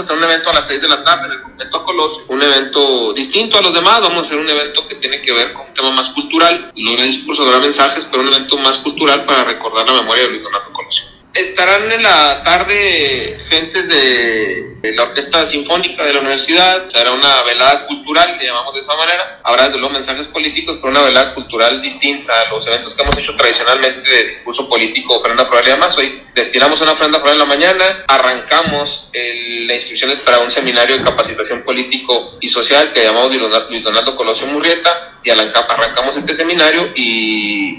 a tener un evento a las 6 de la tarde en el Monumento Colosio, un evento distinto a los demás. Vamos a hacer un evento que tiene que ver con un tema más cultural, no habrá discurso, no habrá mensajes, pero un evento más cultural para recordar la memoria de Luis Donaldo Colosio. Estarán en la tarde gentes de la Orquesta Sinfónica de la Universidad. Será una velada cultural, le llamamos de esa manera. Habrá desde luego mensajes políticos, pero una velada cultural distinta a los eventos que hemos hecho tradicionalmente de discurso político, ofrenda floral y demás. Hoy destinamos una ofrenda floral en la mañana, arrancamos las inscripciones para un seminario de capacitación político y social que llamamos Luis Donaldo Colosio Murrieta, y arrancamos este seminario y